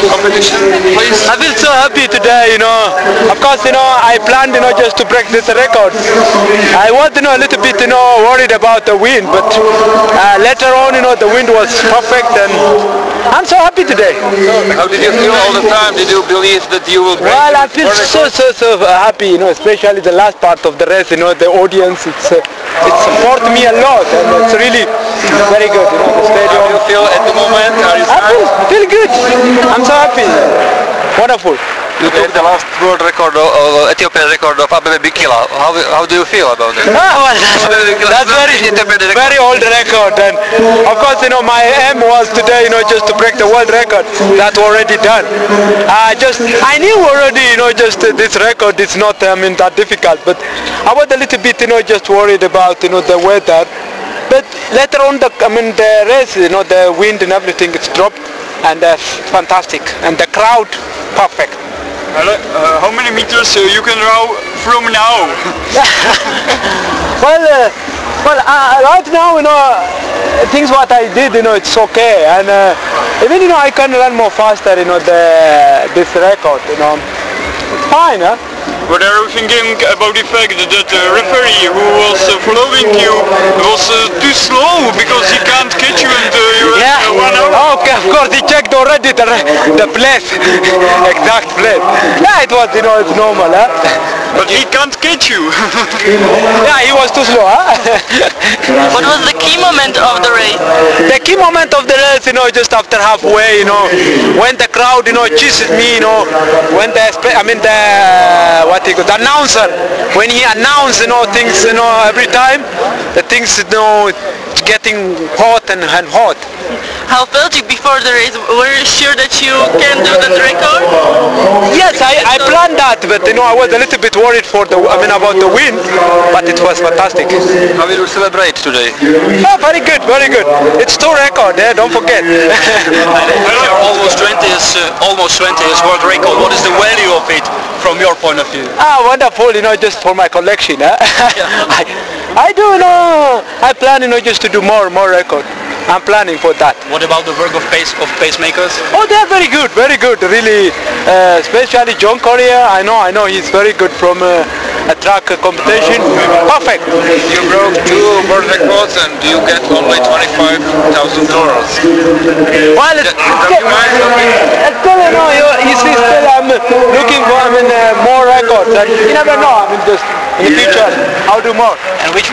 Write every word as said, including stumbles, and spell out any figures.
competition, please? I feel so happy today, you know. Of course, you know, I planned, you know, just to break this record. I was, you know, a little bit, you know, worried about the wind, but uh, later on, you know, the wind was perfect, and I'm so happy today. How did you feel all the time? Did you believe that you will break Well, the I feel world so, record? so, so happy, you know, especially the last part of the race, you know, the audience, it's, uh, it supported me a lot, and it's really very good, you know, the How stadium. do you feel at the moment? Are you I feel, feel good. I'm so happy. Wonderful. You took the last world record, uh, Ethiopian record of Abebe Bikila. How, how do you feel about it? Ah, well, that's, that's very, very old record, and of course, you know, my aim was today, you know, just to break the world record. That's already done. I uh, just, I knew already, you know, just uh, this record is not, I mean, that difficult, but I was a little bit, you know, just worried about, you know, the weather. But later on, the, I mean, the race, you know, the wind and everything, it's dropped, and uh, fantastic, and the crowd, perfect. Uh, how many meters uh, you can row from now? well, uh, well, uh, right now, you know, uh, things what I did, you know, it's okay, and uh, even, you know, I can run more faster, you know, the this record, you know, it's fine, huh? What are you thinking about the fact that the referee who was uh, following you was uh, too slow because he can't catch you and uh, you yeah. had uh, one hour? Okay, of course he checked already the the place, exact place. Yeah, it was, you know, it's normal, huh? But he can't catch you. Yeah, he was too slow, huh? What was the key moment of the race? The key moment of the race, you know, just after halfway, you know, when the crowd, you know, cheeses me, you know, when the, I mean the, what he called, the announcer, when he announced, you know, things, you know, every time, the things, you know, it's getting hot and, and hot. How felt you before the race? Were you sure that you can do that record? Yes, I, I planned that, but you know, I was a little bit worried for the, I mean, about the wind, but it was fantastic. How will you celebrate today? Oh, very good, very good. It's two record, eh? Don't forget. Your almost twentieth, uh, almost twentieth world record. What is the value of it from your point of view? Ah, wonderful, you know, just for my collection. Eh? I, I do, you know, I plan, you know, just to do more, more record. I'm planning for that. What about the work of pace of pacemakers? Oh, they're very good, very good, really. Uh, especially John Correa. I know, I know, he's very good from uh, a track uh, competition. Perfect. You broke two world records and you get only twenty-five thousand dollars. Well, it's, Don't you mind? it's still, you know, you, you see, still I'm looking for, I mean, uh, more records. And you never know. I mean, just in the future, I'll do more. And which